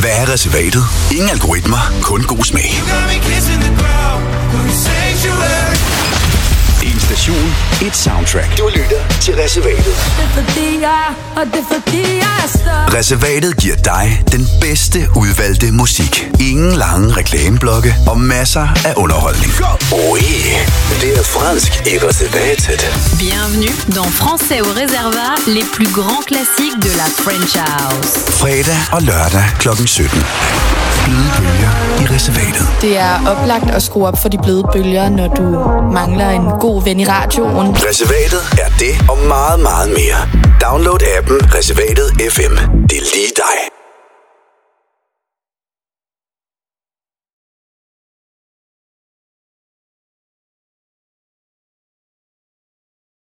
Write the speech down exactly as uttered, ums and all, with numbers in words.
Hvad er reservatet? Ingen algoritmer, kun god smag. En station, et soundtrack. Du lytter til Reservatet. Reservatet giver dig den bedste udvalgte musik. Ingen lange reklameblokke og masser af underholdning. Oh yeah, det er fransk i Reservatet. Bienvenue dans Français au Réservat, les plus grands classiques de la French House. Fredag og lørdag klokken sytten. Bløde bølger i Reservatet. Det er oplagt at skrue op for de bløde bølger, når du mangler en god ven i radioen. Reservatet er det og meget, meget mere. Download appen Reservatet F M. Det er lige dig.